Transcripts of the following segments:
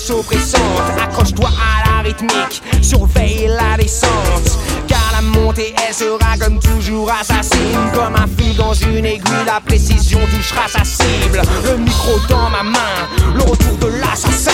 tâche oppressante. Accroche-toi à la rythmique, surveille la descente. Car la montée, elle sera comme toujours assassine. Comme un fil dans une aiguille, la précision touchera sa cible. Le micro dans ma main, le retour de l'assassin.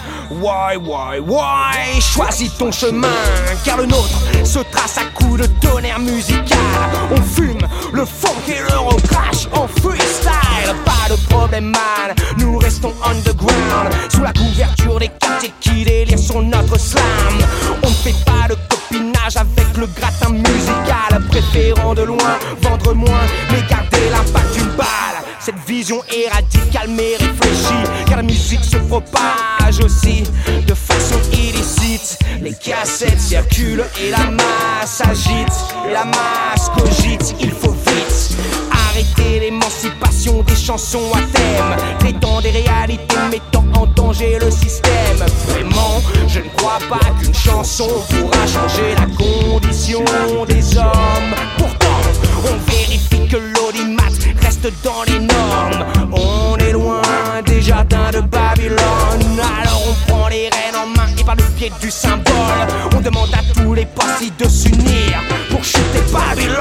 Why, choisis ton chemin, car le nôtre se trace à coups de tonnerre musical. On fume le funk et le recrache en freestyle. Pas de problème man, nous restons underground, sous la couverture des quartiers qui délirent sur notre slam. On ne fait pas de copinage avec le gratin musical, préférant de loin, vendre moins, mais garder l'impact d'une balle. Cette vision est radicale mais réfléchie, car la musique se propage aussi de façon illicite. Les cassettes circulent et la masse agite, et la masse cogite, il faut vite arrêter l'émancipation des chansons à thème, traitant des réalités mettant en danger le système. Vraiment, je ne crois pas qu'une chanson pourra changer la condition des hommes. Pourtant, on vérifie que l'audimat reste dans les normes. On est loin des jardins de Babylone. Alors on prend les rênes en main et par le pied du symbole, on demande à tous les partis de s'unir pour chuter Babylone.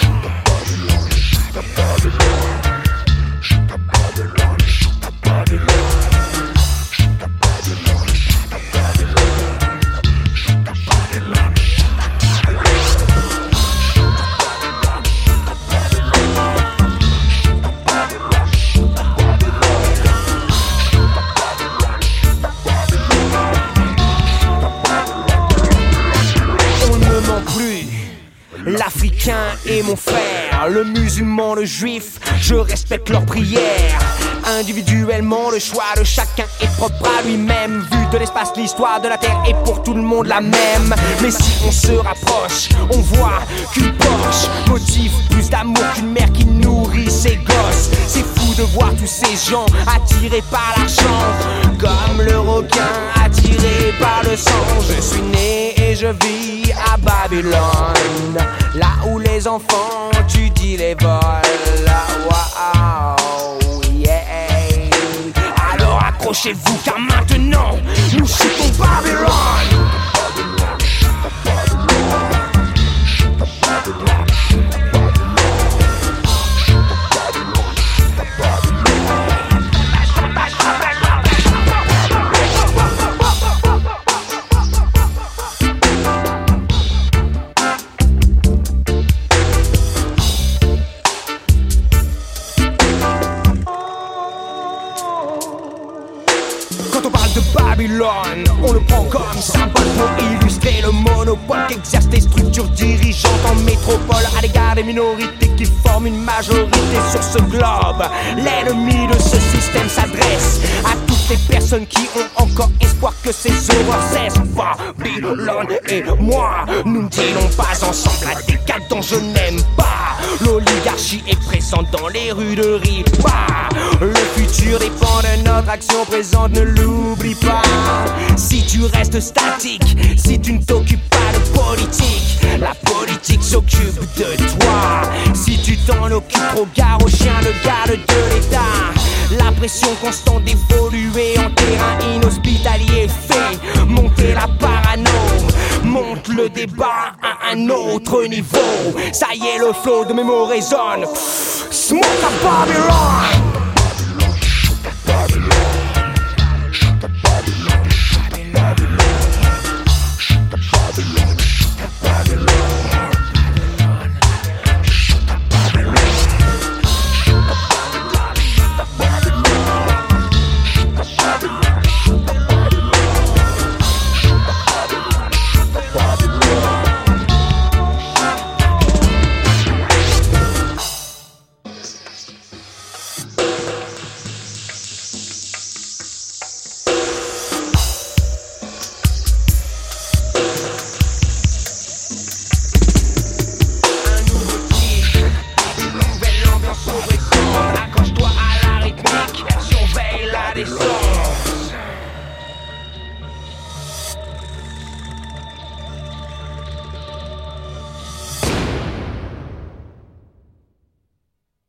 L'Africain est mon frère, le musulman, le juif, je respecte leurs prières. Individuellement, le choix de chacun est propre à lui-même. Vu de l'espace, l'histoire de la terre est pour tout le monde la même. Mais si on se rapproche, on voit qu'une Porsche motive plus d'amour qu'une mère qui nourrit ses gosses. C'est fou de voir tous ces gens attirés par l'argent, comme le requin attiré par le sang. Je suis né et je vis à Babylone, là où les enfants tu les vols. Wow, yeah. Alors accrochez-vous car maintenant nous shootons Babylone. Babylone, on le prend comme symbole pour illustrer le monopole qu'exercent les structures dirigeantes en métropole à l'égard des minorités qui forment une majorité sur ce globe. L'ennemi de ce système s'adresse à toutes les personnes qui ont encore espoir que ces horreurs cessent. Babylone et moi, nous ne dînons pas ensemble, la décadence je n'aime pas. L'oligarchie est présente dans les rues de Ripa. Le futur dépend de notre action présente, ne l'oublie pas. Si tu restes statique, si tu ne t'occupes pas de politique, la politique s'occupe de toi. Si tu t'en occupes trop, gare au chien de garde de l'État. La pression constante d'évoluer en terrain inhospitalier fait monter la parano, monte le débat à un autre niveau. Ça y est, le flow de mes mots résonne. Smoke à Babylone.